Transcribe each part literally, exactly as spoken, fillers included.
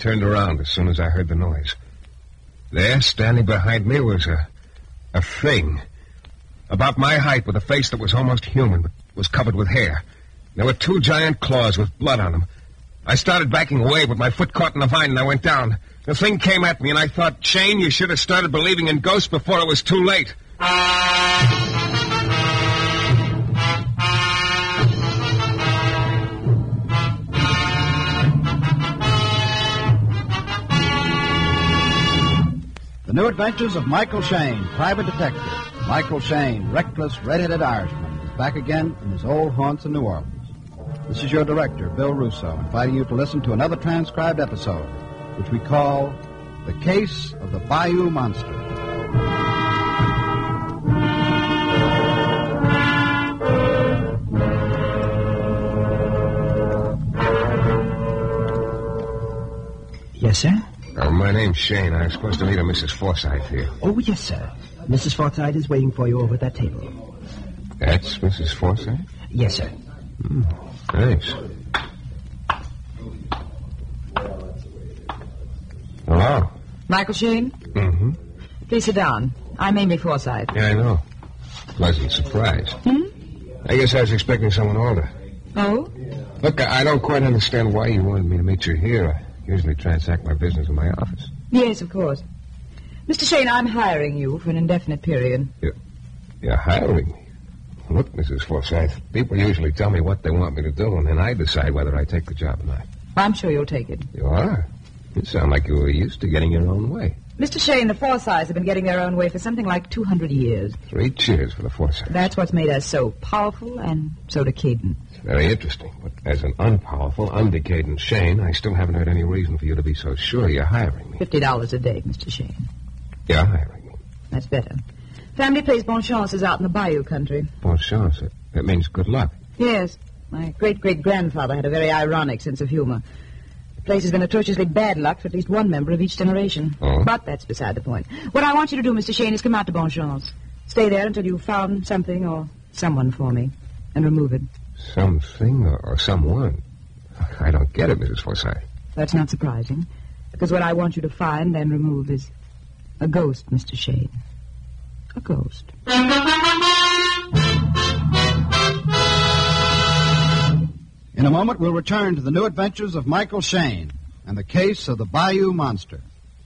turned around as soon as I heard the noise. There, standing behind me, was a, a thing. About my height, with a face that was almost human, but was covered with hair. There were two giant claws with blood on them. I started backing away, but my foot caught in the vine and I went down. The thing came at me, and I thought, Shane, you should have started believing in ghosts before it was too late. The New Adventures of Michael Shayne, Private Detective. Michael Shayne, reckless, red-headed Irishman, is back again in his old haunts in New Orleans. This is your director, Bill Russo, inviting you to listen to another transcribed episode, which we call The Case of the Bayou Monster. Yes, sir? Oh, my name's Shane. I was supposed to meet a Missus Forsythe here. Oh, yes, sir. Missus Forsythe is waiting for you over at that table. That's Missus Forsythe? Yes, sir. Mm, thanks. Hello? Michael Shayne? Mm-hmm. Please sit down. I'm Amy Forsythe. Yeah, I know. Pleasant surprise. Hmm? I guess I was expecting someone older. Oh? Look, I, I don't quite understand why you wanted me to meet you here. I usually transact my business in my office. Yes, of course. Mister Shayne, I'm hiring you for an indefinite period. You're, you're hiring me? Look, Missus Forsythe, people usually tell me what they want me to do, and then I decide whether I take the job or not. I'm sure you'll take it. You are? You sound like you were used to getting your own way. Mister Shayne, the Forsythes have been getting their own way for something like two hundred years. Three cheers for the Forsythes. That's what's made us so powerful and so decadent. It's very interesting, but as an unpowerful, undecadent Shane, I still haven't heard any reason for you to be so sure you're hiring me. Fifty dollars a day, Mister Shayne. You're hiring me. That's better. Family place Bonchance is out in the bayou country. Bonchance? That means good luck. Yes. My great-great-grandfather had a very ironic sense of humor. The place has been atrociously bad luck for at least one member of each generation. Oh? But that's beside the point. What I want you to do, Mister Shayne, is come out to Bonchance. Stay there until you've found something or someone for me, and remove it. Something or, or someone? I don't get it, Missus Forsythe. That's not surprising, because what I want you to find and remove is a ghost, Mister Shayne. A ghost. In a moment, we'll return to the New Adventures of Michael Shayne and the case of the Bayou Monster.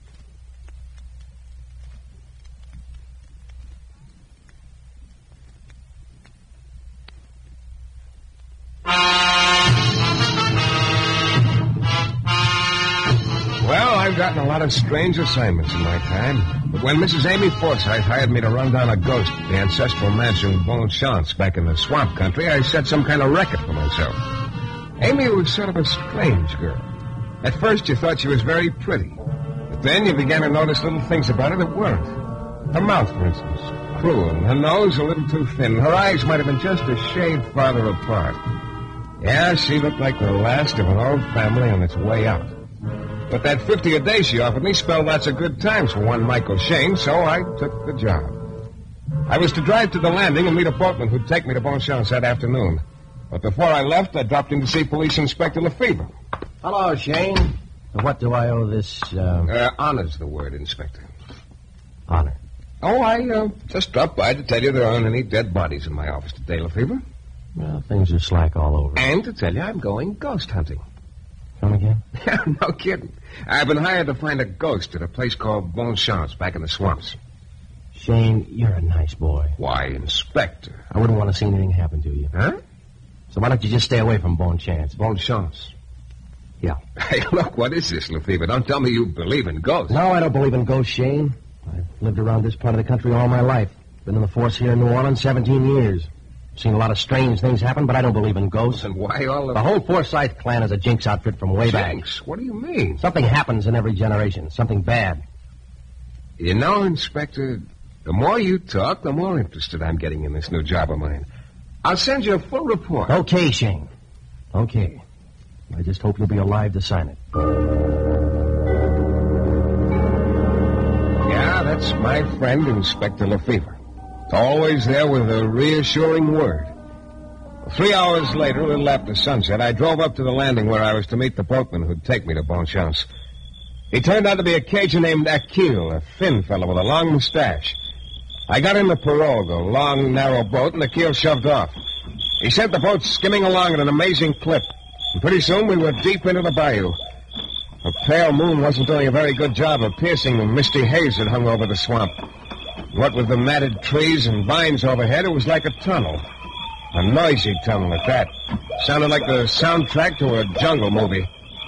Well, I've gotten a lot of strange assignments in my time. But when Missus Amy Forsythe hired me to run down a ghost at the ancestral mansion Bonchance back in the swamp country, I set some kind of record for myself. Amy was sort of a strange girl. At first, you thought she was very pretty. But then you began to notice little things about her that weren't. Her mouth, for instance, cruel, and her nose a little too thin. Her eyes might have been just a shade farther apart. Yeah, she looked like the last of an old family on its way out. But that fifty a day she offered me spelled lots of good times for one Michael Shayne, so I took the job. I was to drive to the landing and meet a boatman who'd take me to Bonchance that afternoon. But before I left, I dropped in to see Police Inspector Lefebvre. Hello, Shane. What do I owe this, uh... Uh, honor's the word, Inspector. Honor? Oh, I uh, just dropped by to tell you there aren't any dead bodies in my office today, Lefebvre. Well, things are slack all over. And to tell you I'm going ghost hunting. Come again? No kidding. I've been hired to find a ghost at a place called Bonchance back in the swamps. Shane, you're a nice boy. Why, Inspector? I wouldn't want to see anything happen to you. Huh? So why don't you just stay away from Bonchance? Bonchance? Yeah. Hey, look, what is this, Lefebvre? Don't tell me you believe in ghosts. No, I don't believe in ghosts, Shane. I've lived around this part of the country all my life. Been in the force here in New Orleans seventeen years. Seen a lot of strange things happen, but I don't believe in ghosts. And why all of... The whole Forsythe clan is a jinx outfit from way back. Jinx? What do you mean? Something happens in every generation. Something bad. You know, Inspector, the more you talk, the more interested I'm getting in this new job of mine. I'll send you a full report. Okay, Shane. Okay. I just hope you'll be alive to sign it. Yeah, that's my friend, Inspector Lefebvre. Always there with a reassuring word. Three hours later, a little after sunset, I drove up to the landing where I was to meet the boatman who'd take me to Bonchance. He turned out to be a Cajun named Akil, a thin fellow with a long mustache. I got in the pirogue, a long, narrow boat, and Akil shoved off. He sent the boat skimming along at an amazing clip. And pretty soon we were deep into the bayou. A pale moon wasn't doing a very good job of piercing the misty haze that hung over the swamp. What with the matted trees and vines overhead, it was like a tunnel. A noisy tunnel at that. Sounded like the soundtrack to a jungle movie.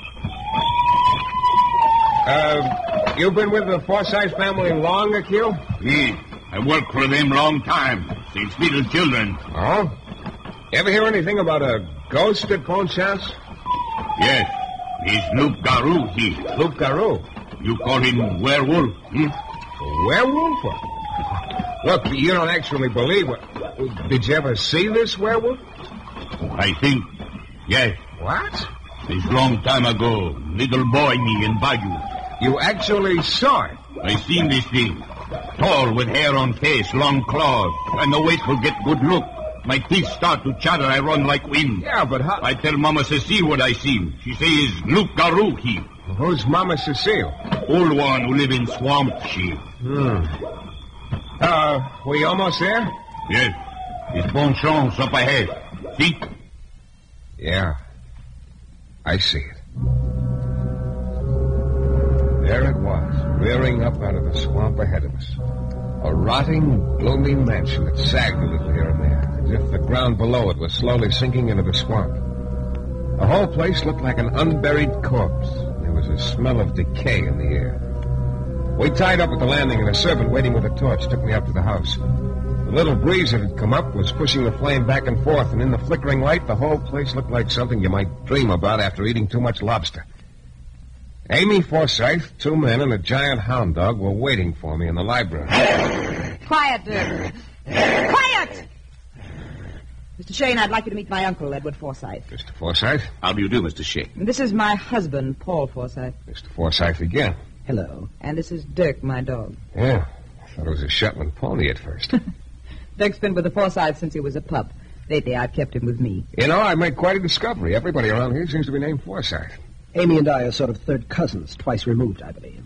Uh, you've been with the Forsyth family long, Akil? Yes. I worked for them long time, since little children. Oh? You ever hear anything about a ghost at Bonchance? Yes. He's Loup Garou, he. Loup Garou? You call him werewolf, hmm? A werewolf? Look, you don't actually believe it. Did you ever see this werewolf? I think, yes. What? It's long time ago. Little boy me in Bayou. You actually saw it? I seen this thing. Tall with hair on face, long claws. When the weight will get good look. My teeth start to chatter, I run like wind. Yeah, but how... I tell Mama Cecile what I seen. She says Loup Garou, he. Who's Mama Cecile? Old one who live in swamp, she. Hmm. Uh, we almost there? Yes. It's Bon Chance up ahead. See? Yeah. I see it. There it was, rearing up out of the swamp ahead of us. A rotting, gloomy mansion that sagged a little here and there, as if the ground below it was slowly sinking into the swamp. The whole place looked like an unburied corpse. There was a smell of decay in the air. We tied up at the landing, and a servant waiting with a torch took me up to the house. The little breeze that had come up was pushing the flame back and forth, and in the flickering light, the whole place looked like something you might dream about after eating too much lobster. Amy Forsyth, two men, and a giant hound dog were waiting for me in the library. Quiet, Dirk. Quiet! Mister Shane, I'd like you to meet my uncle, Edward Forsyth. Mister Forsyth? How do you do, Mister Shane? This is my husband, Paul Forsyth. Mister Forsyth again. Hello. And this is Dirk, my dog. Yeah, I thought it was a Shetland pony at first. Dirk's been with the Forsyths since he was a pup. Lately, I've kept him with me. You know, I made quite a discovery. Everybody around here seems to be named Forsyth. Amy and I are sort of third cousins, twice removed, I believe.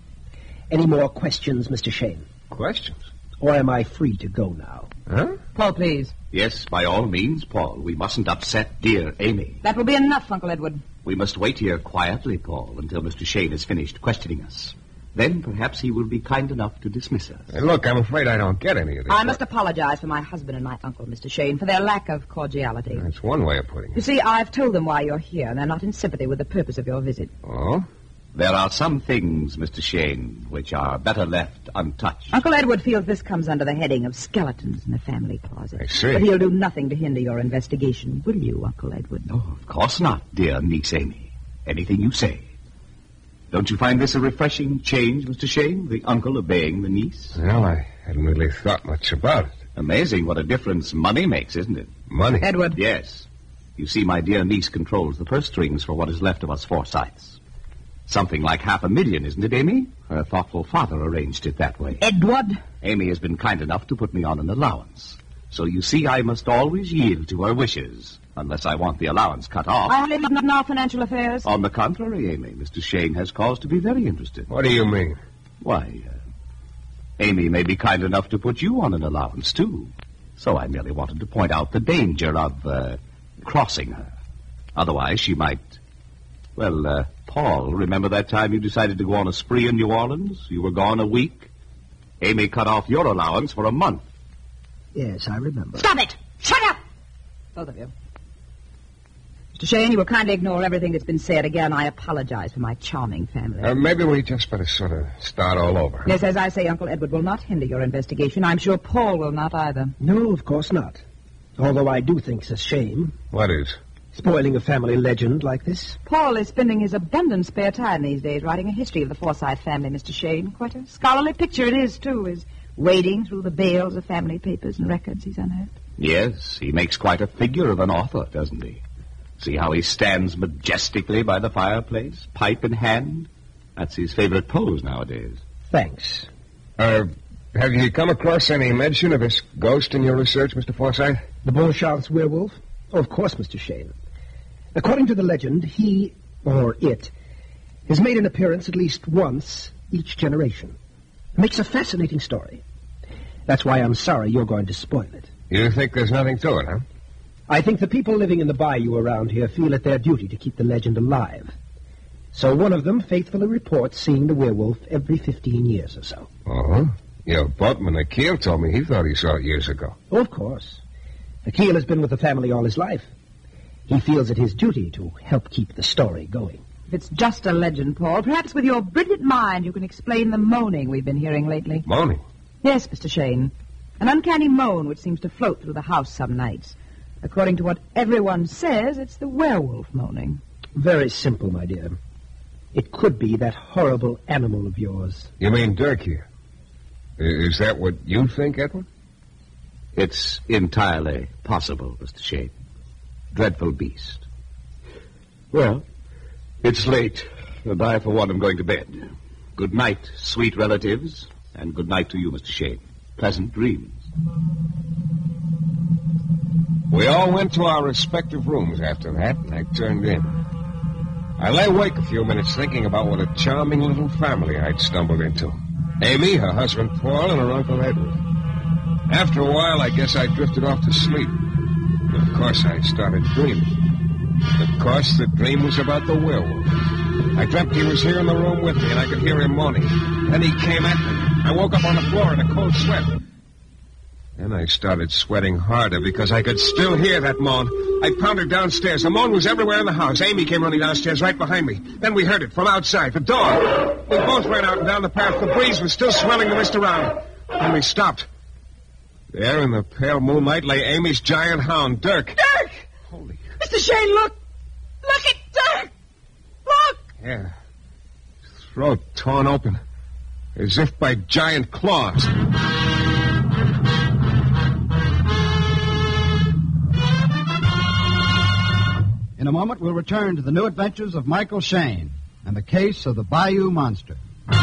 Any more questions, Mister Shane? Questions? Or am I free to go now? Huh? Paul, please. Yes, by all means, Paul. We mustn't upset dear Amy. That will be enough, Uncle Edward. We must wait here quietly, Paul, until Mister Shane has finished questioning us. Then perhaps he will be kind enough to dismiss us. Hey, look, I'm afraid I don't get any of this. I must apologize for my husband and my uncle, Mister Shane, for their lack of cordiality. That's one way of putting You it. see, I've told them why you're here, and they're not in sympathy with the purpose of your visit. Oh? There are some things, Mister Shane, which are better left untouched. Uncle Edward feels this comes under the heading of skeletons in the family closet. I see. But he'll do nothing to hinder your investigation, will you, Uncle Edward? No, of course not, dear niece Amy. Anything you say. Don't you find this a refreshing change, Mister Shane, the uncle obeying the niece? Well, I hadn't really thought much about it. Amazing what a difference money makes, isn't it? Money? Edward. Yes. You see, my dear niece controls the purse strings for what is left of us Forsyths. Something like half a million, isn't it, Amy? Her thoughtful father arranged it that way. Edward? Amy has been kind enough to put me on an allowance. So you see, I must always yield to her wishes, unless I want the allowance cut off. I live in our financial affairs. On the contrary, Amy, Mister Shane has cause to be very interested. What do you mean? Why, uh, Amy may be kind enough to put you on an allowance, too. So I merely wanted to point out the danger of uh, crossing her. Otherwise, she might... Well, uh, Paul, remember that time you decided to go on a spree in New Orleans? You were gone a week. Amy cut off your allowance for a month. Yes, I remember. Stop it! Shut up! Both of you. Mister Shane, you will kindly ignore everything that's been said. Again, I apologize for my charming family. Uh, maybe we just better sort of start all over. Yes, as I say, Uncle Edward will not hinder your investigation. I'm sure Paul will not either. No, of course not. Although I do think it's a shame, What is? spoiling a family legend like this. Paul is spending his abundant spare time these days writing a history of the Forsyth family, Mister Shane. Quite a scholarly picture it is, too, is wading through the bales of family papers and records he's unearthed. Yes, he makes quite a figure of an author, doesn't he? See how he stands majestically by the fireplace, pipe in hand? That's his favorite pose nowadays. Thanks. Uh, have you come across any mention of this ghost in your research, Mister Forsyth? The Beauchamps werewolf? Oh, of course, Mister Shane. According to the legend, he, or it, has made an appearance at least once each generation. It makes a fascinating story. That's why I'm sorry you're going to spoil it. You think there's nothing to it, huh? I think the people living in the bayou around here feel it their duty to keep the legend alive. So one of them faithfully reports seeing the werewolf every fifteen years or so. Oh? Your boatman, Akil, told me he thought he saw it years ago. Oh, of course. Akil has been with the family all his life. He feels it his duty to help keep the story going. If it's just a legend, Paul, perhaps with your brilliant mind you can explain the moaning we've been hearing lately. Moaning? Yes, Mister Shane. An uncanny moan which seems to float through the house some nights. According to what everyone says, it's the werewolf moaning. Very simple, my dear. It could be that horrible animal of yours. You mean Dirk here? Is that what you think, Edward? It's entirely possible, Mister Shane. Dreadful beast. Well, it's late, and I, for one, am going to bed. Good night, sweet relatives, and good night to you, Mister Shane. Pleasant dreams. We all went to our respective rooms after that, and I turned in. I lay awake a few minutes thinking about what a charming little family I'd stumbled into. Amy, her husband Paul, and her Uncle Edward. After a while, I guess I drifted off to sleep. But of course, I started dreaming. Of course, the dream was about the werewolf. I dreamt he was here in the room with me, and I could hear him moaning. Then he came at me. I woke up on the floor in a cold sweat. Then I started sweating harder because I could still hear that moan. I pounded downstairs. The moan was everywhere in the house. Amy came running downstairs right behind me. Then we heard it from outside, the door. We both ran out and down the path. The breeze was still swelling the mist around. Then we stopped. There in the pale moonlight lay Amy's giant hound, Dirk. Dirk! Holy... Mister Shane, look! Look at Dirk! Look! Yeah. His throat torn open, as if by giant claws. In a moment, we'll return to the new adventures of Michael Shane and the case of the Bayou Monster.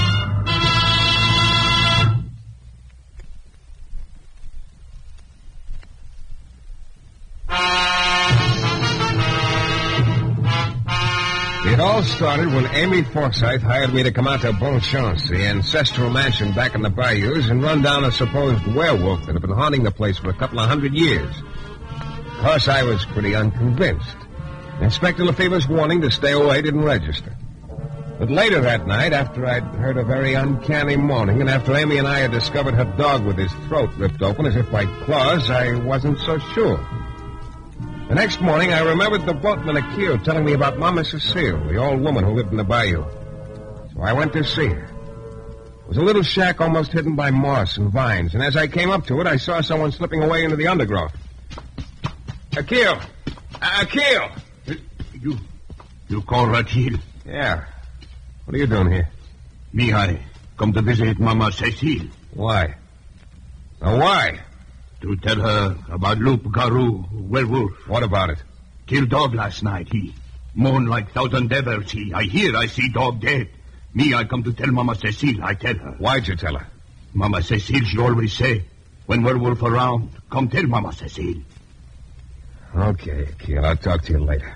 It all started when Amy Forsythe hired me to come out to Bonchance, the ancestral mansion back in the bayous, and run down a supposed werewolf that had been haunting the place for a couple of hundred years. Of course, I was pretty unconvinced. Inspector Lefebvre's warning to stay away didn't register. But later that night, after I'd heard a very uncanny moaning, and after Amy and I had discovered her dog with his throat ripped open as if by claws, I wasn't so sure. The next morning, I remembered the boatman Akil telling me about Mama Cecile, the old woman who lived in the bayou. So I went to see her. It was a little shack almost hidden by moss and vines, and as I came up to it, I saw someone slipping away into the undergrowth. Akil! Uh, Akil! You, you call Akil? Yeah. What are you doing here? Me, I come to visit Mama Cecile. Why? Now, why? To tell her about Loup Garou, werewolf. What about it? Killed dog last night. He moan like thousand devils. He, I hear, I see dog dead. Me, I come to tell Mama Cecile. I tell her. Why'd you tell her? Mama Cecile, she always say, when werewolf around, come tell Mama Cecile. Okay, Akil, I'll talk to you later.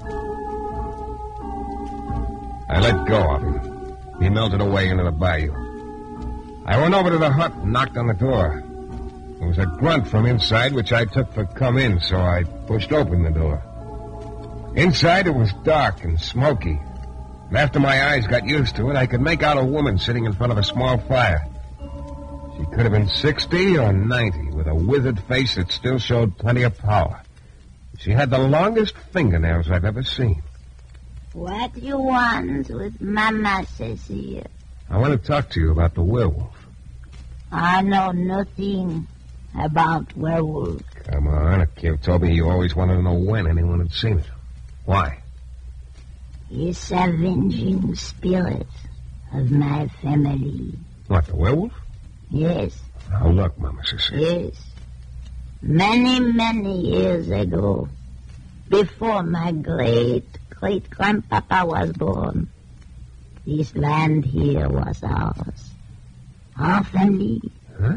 I let go of him. He melted away into the bayou. I went over to the hut and knocked on the door. There was a grunt from inside, which I took for come in, so I pushed open the door. Inside, it was dark and smoky. And after my eyes got used to it, I could make out a woman sitting in front of a small fire. She could have been sixty or ninety, with a withered face that still showed plenty of power. She had the longest fingernails I've ever seen. What do you want with Mama Cecile? I want to talk to you about the werewolf. I know nothing about werewolf. Come on, Akil told me you always wanted to know when anyone had seen it. Why? It's avenging spirit of my family. What, the werewolf? Yes. Now look, Mama Cecile. Yes. Many, many years ago, before my great, great grandpapa was born, this land here was ours. Our family. Huh?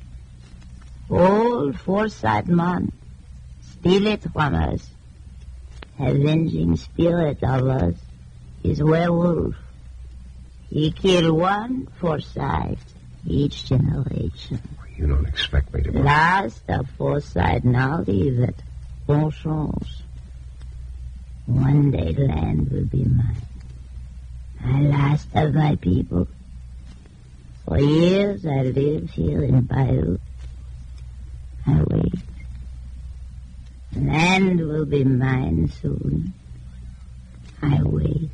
Old Forsythe man, steal it from us. Avenging spirit of us is werewolf. You kill one Forsyth each generation. You don't expect me to... Last of Forsyth, now leave it. Bon chance. One day land will be mine. The last of my people. For years I lived here in Bayou. I wait. Land will be mine soon. I wait.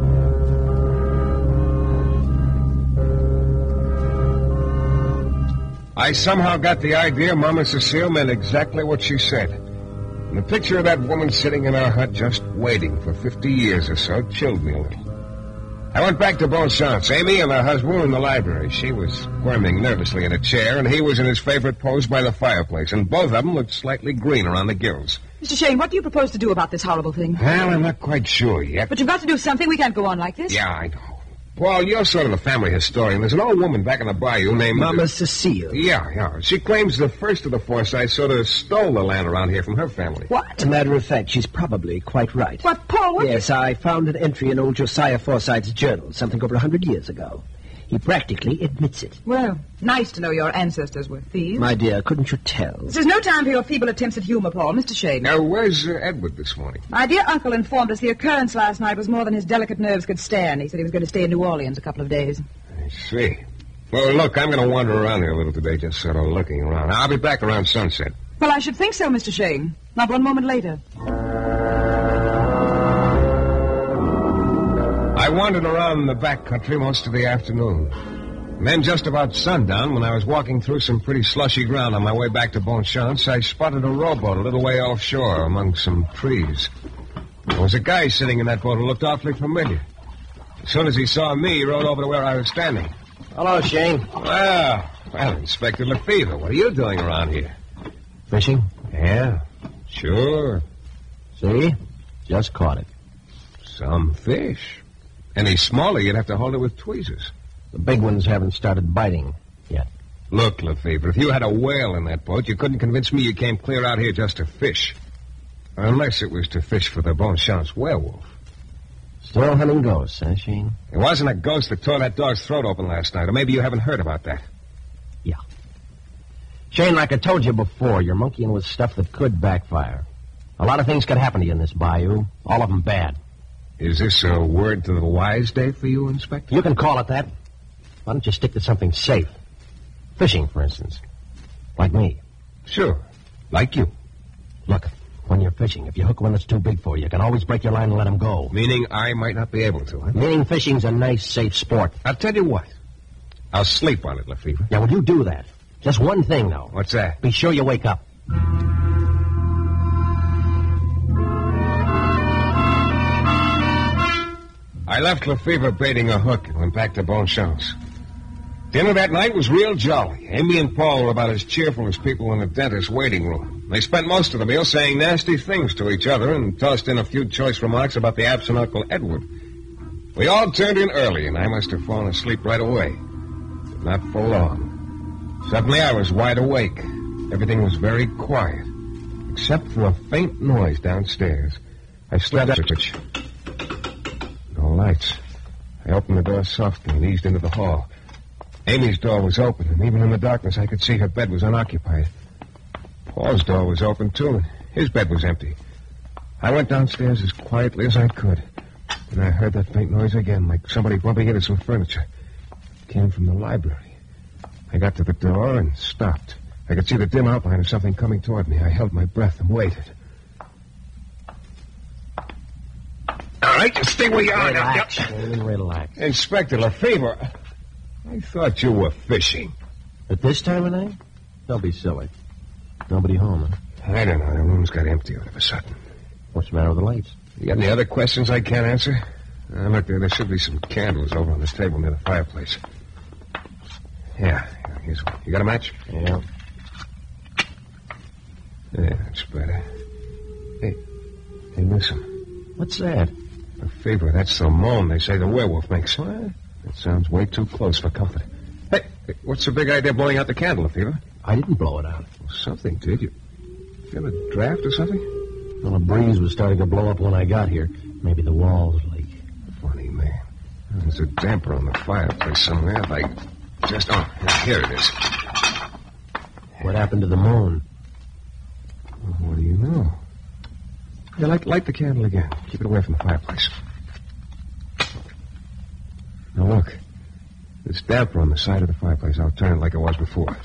I somehow got the idea Mama Cecile meant exactly what she said. And the picture of that woman sitting in our hut just waiting for fifty years or so chilled me a little. I went back to Beauchamps. Amy and her husband were in the library. She was squirming nervously in a chair, and he was in his favorite pose by the fireplace, and both of them looked slightly green around the gills. Mister Shane, what do you propose to do about this horrible thing? Well, I'm not quite sure yet. But you've got to do something. We can't go on like this. Yeah, I know. Paul, you're sort of a family historian. There's an old woman back in the bayou named... Mama Cecile. Yeah, yeah. She claims the first of the Forsyths sort of stole the land around here from her family. What? As a matter of fact, she's probably quite right. What, Paul? What? Yes, I found an entry in old Josiah Forsythe's journal, something over a hundred years ago. He practically admits it. Well, nice to know your ancestors were thieves. My dear, couldn't you tell? This is no time for your feeble attempts at humor, Paul. Mister Shane. Now, where's uh, Edward this morning? My dear uncle informed us the occurrence last night was more than his delicate nerves could stand. He said he was going to stay in New Orleans a couple of days. I see. Well, look, I'm going to wander around here a little today, just sort of looking around. I'll be back around sunset. Well, I should think so, Mister Shane. Not one moment later. I wandered around in the back country most of the afternoon. And then just about sundown, when I was walking through some pretty slushy ground on my way back to Beauchamps, I spotted a rowboat a little way offshore among some trees. There was a guy sitting in that boat who looked awfully familiar. As soon as he saw me, he rode over to where I was standing. Hello, Shane. Well, well, Inspector Lefevre, what are you doing around here? Fishing? Yeah, sure. See? Just caught it. Some fish. Any smaller, you'd have to hold it with tweezers. The big ones haven't started biting yet. Look, Lefevre, if you had a whale in that boat, you couldn't convince me you came clear out here just to fish. Unless it was to fish for the Beauchamps werewolf. Still hunting ghosts, huh, Shane? It wasn't a ghost that tore that dog's throat open last night, or maybe you haven't heard about that. Yeah. Shane, like I told you before, you're monkeying with stuff that could backfire. A lot of things could happen to you in this bayou, all of them bad. Is this a word to the wise day for you, Inspector? You can call it that. Why don't you stick to something safe? Fishing, for instance. Like me. Sure. Like you. Look, when you're fishing, if you hook one that's too big for you, you can always break your line and let him go. Meaning I might not be able to, huh? Meaning fishing's a nice, safe sport. I'll tell you what. I'll sleep on it, Lefevre. Yeah, well, you do that. Just one thing, though. What's that? Be sure you wake up. I left Lefevre baiting a hook and went back to Beauchamps. Dinner that night was real jolly. Amy and Paul were about as cheerful as people in the dentist's waiting room. They spent most of the meal saying nasty things to each other and tossed in a few choice remarks about the absent Uncle Edward. We all turned in early, and I must have fallen asleep right away. But not for long. Suddenly I was wide awake. Everything was very quiet, except for a faint noise downstairs. I slipped out of it. No lights. I opened the door softly and eased into the hall. Amy's door was open, and even in the darkness I could see her bed was unoccupied. Paul's door was open, too, and his bed was empty. I went downstairs as quietly as I could, and I heard that faint noise again, like somebody bumping into some furniture. It came from the library. I got to the door and stopped. I could see the dim outline of something coming toward me. I held my breath and waited. All right, just stay where you are now. Relax, Shane, relax. Inspector Lefevre, I thought you were fishing. At this time of night? Don't be silly. Nobody home, huh? I don't know. The room's got empty all of a sudden. What's the matter with the lights? You got any other questions I can't answer? Uh, look, there, there should be some candles over on this table near the fireplace. Yeah, here's one. You got a match? Yeah. Yeah, that's better. Hey, hey, listen. What's that? Lefevre, that's the moan they say the werewolf makes. What? That sounds way too close for comfort. Hey, hey, what's the big idea blowing out the candle, Lefevre? I didn't blow it out. Well, something did. You feel a draft or something? Well, a breeze was starting to blow up when I got here. Maybe the walls leak. Funny man. There's a damper on the fireplace somewhere, like just... Oh, here it is. What happened to the moon? Well, what do you know? Yeah, light, light the candle again. Keep it away from the fireplace. Now, look. This damper on the side of the fireplace. I'll turn it like it was before.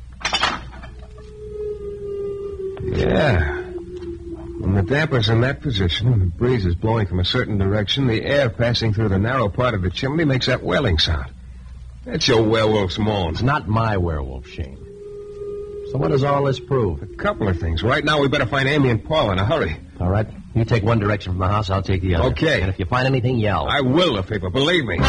Yeah. When the damper's in that position and the breeze is blowing from a certain direction, the air passing through the narrow part of the chimney makes that wailing sound. That's your werewolf's moan. It's not my werewolf, Shane. So what does all this prove? A couple of things. Right now, we better find Amy and Paul in a hurry. All right. You take one direction from the house, I'll take the other. Okay. And if you find anything, yell. I will, Lefevre, believe me.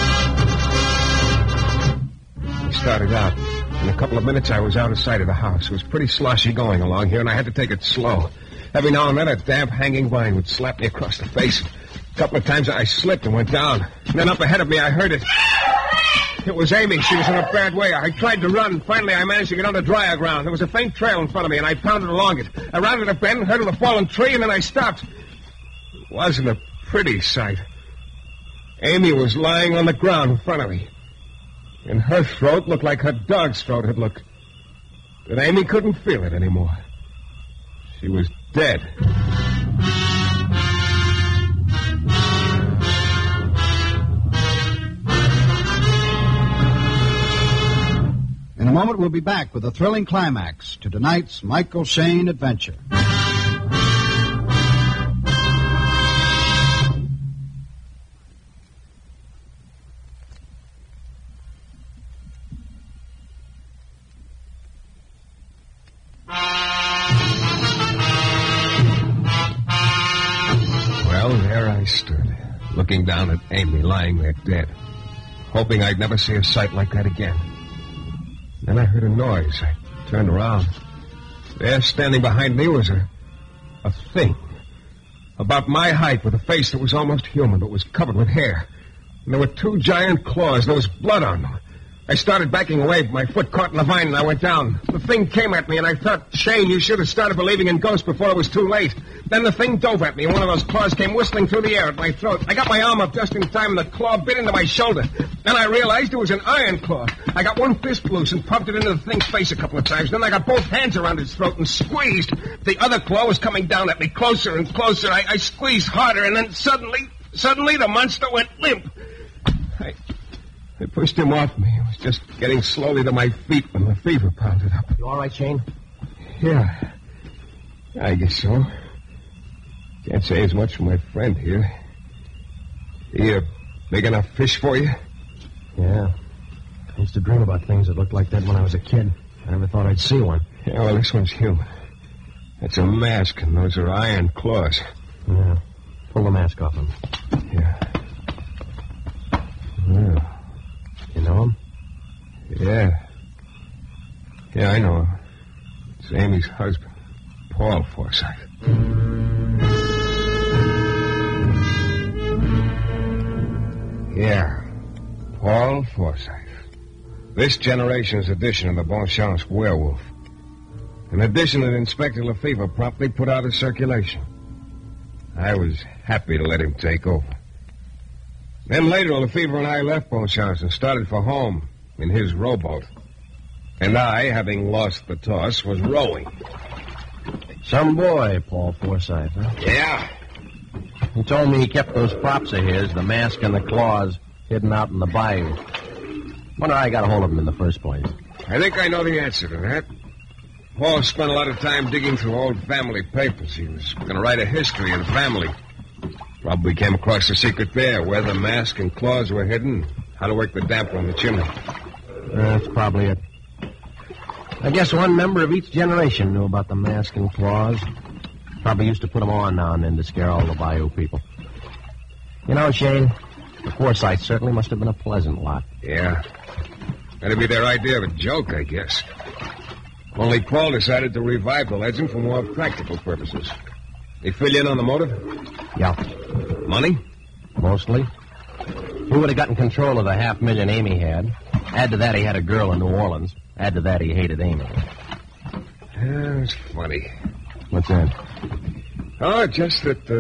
We started out. In a couple of minutes, I was out of sight of the house. It was pretty sloshy going along here, and I had to take it slow. Every now and then, a damp hanging vine would slap me across the face. A couple of times, I slipped and went down. And then up ahead of me, I heard it. It was Amy. She was in a bad way. I tried to run. Finally, I managed to get on the drier ground. There was a faint trail in front of me, and I pounded along it. I rounded a bend, hurdled a fallen tree, and then I stopped. It wasn't a pretty sight. Amy was lying on the ground in front of me. And her throat looked like her dog's throat had looked. But Amy couldn't feel it anymore. She was dead. In a moment, we'll be back with a thrilling climax to tonight's Michael Shayne adventure. Well, there I stood, looking down at Amy lying there dead, hoping I'd never see a sight like that again. Then I heard a noise. I turned around. There, standing behind me, was a, a thing. About my height, with a face that was almost human, but was covered with hair. And there were two giant claws. There was blood on them. I started backing away, but my foot caught in the vine, and I went down. The thing came at me, and I thought, Shane, you should have started believing in ghosts before it was too late. Then the thing dove at me, and one of those claws came whistling through the air at my throat. I got my arm up just in time, and the claw bit into my shoulder. Then I realized it was an iron claw. I got one fist loose and pumped it into the thing's face a couple of times. Then I got both hands around its throat and squeezed. The other claw was coming down at me, closer and closer. I, I squeezed harder, and then suddenly, suddenly the monster went limp. I... I pushed him off me. I was just getting slowly to my feet when the fever pounded up. You all right, Shane? Yeah. I guess so. Can't say as much for my friend here. He a big enough fish for you? Yeah. I used to dream about things that looked like that when I was a kid. I never thought I'd see one. Yeah, well, this one's human. That's a mask, and those are iron claws. Yeah. Pull the mask off him. Yeah. Yeah. You know him? Yeah. Yeah, I know him. It's Amy's husband, Paul Forsythe. Yeah, Paul Forsythe. This generation's edition of the Bonchance werewolf. An edition that Inspector Lefevre promptly put out of circulation. I was happy to let him take over. Then later, Lefevre and I left Bonchance and started for home in his rowboat. And I, having lost the toss, was rowing. Some boy, Paul Forsythe, huh? Yeah. He told me he kept those props of his, the mask and the claws, hidden out in the bayou. Wonder how I got a hold of them in the first place. I think I know the answer to that. Paul spent a lot of time digging through old family papers. He was going to write a history of the family. Probably came across the secret there, where the mask and claws were hidden, how to work the damper on the chimney. That's probably it. I guess one member of each generation knew about the mask and claws. Probably used to put them on now and then to scare all the bayou people. You know, Shane, the Forsythes certainly must have been a pleasant lot. Yeah. That'd be their idea of a joke, I guess. Only Paul decided to revive the legend for more practical purposes. They fill you in on the motive? Yeah. Money? Mostly. He would have gotten control of the half million Amy had. Add to that, he had a girl in New Orleans. Add to that, he hated Amy. Yeah, it's funny. What's that? Oh, just that uh,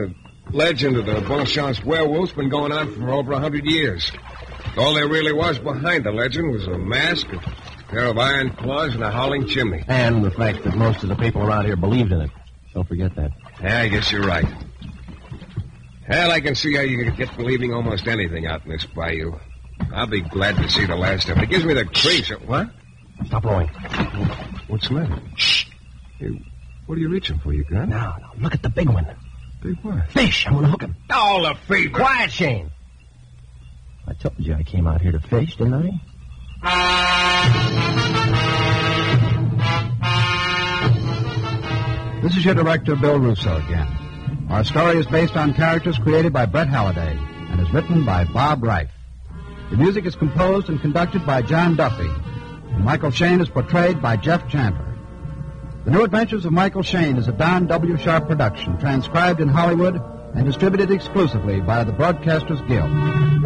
legend of the Bonchamps werewolf's been going on for over a hundred years. All there really was behind the legend was a mask, a pair of iron claws, and a howling chimney. And the fact that most of the people around here believed in it. Don't forget that. Yeah, I guess you're right. Hell, I can see how you could get believing almost anything out in this bayou. I'll be glad to see the last of it. It gives me the creeps. What? Stop blowing. What's the matter? Shh. Hey, what are you reaching for, you gun? Now, now, look at the big one. Big what? Fish. I'm going to hook him. All the fever. Quiet, Shane. I told you I came out here to fish, didn't I? This is your director, Bill Russo, again. Our story is based on characters created by Brett Halliday and is written by Bob Reif. The music is composed and conducted by John Duffy, and Michael Shayne is portrayed by Jeff Chandler. The New Adventures of Michael Shayne is a Don W. Sharp production, transcribed in Hollywood and distributed exclusively by the Broadcasters Guild.